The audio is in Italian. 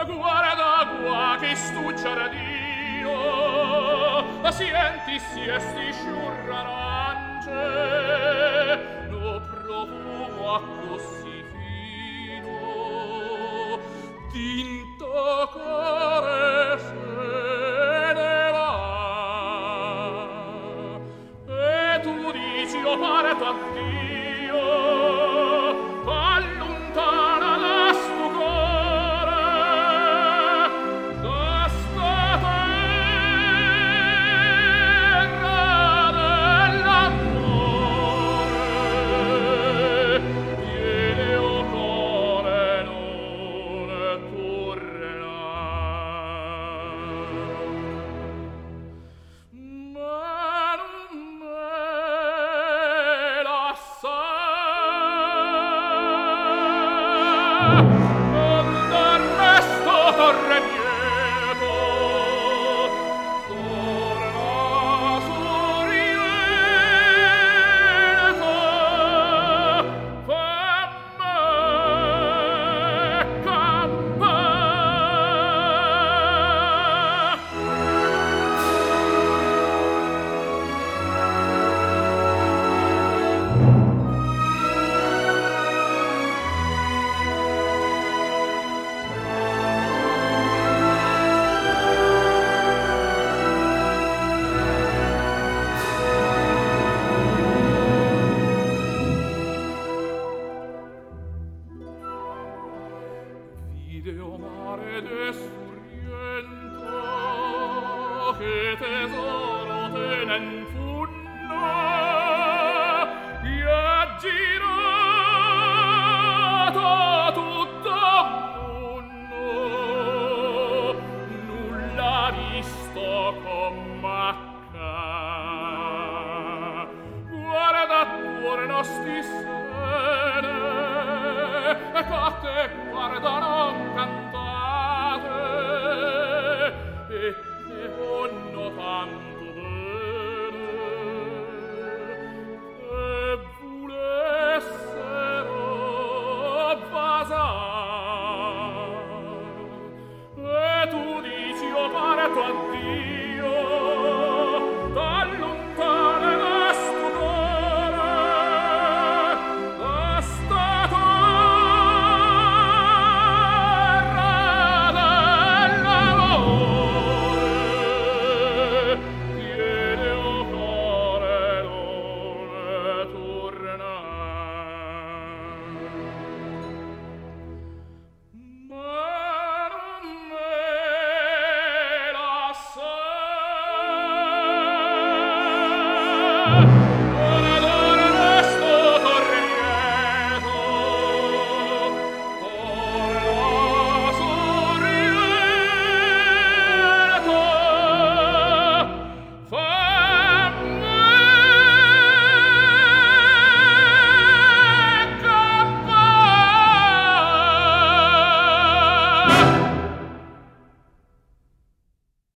guarda qua che stucciare Dio, sienti siesti sciurrarance, lo profumo a così fino, t'intoccare se ne va. E tu dici, o pare t'addio, allontana da sto cuore, da sta terra dell'amore, viene o cuore non tornerà. Ma non me la sa. D'Ernesto Torrenieto torna sorridente, fammi campare. Video mare desuriento, che tesoro tenen funno,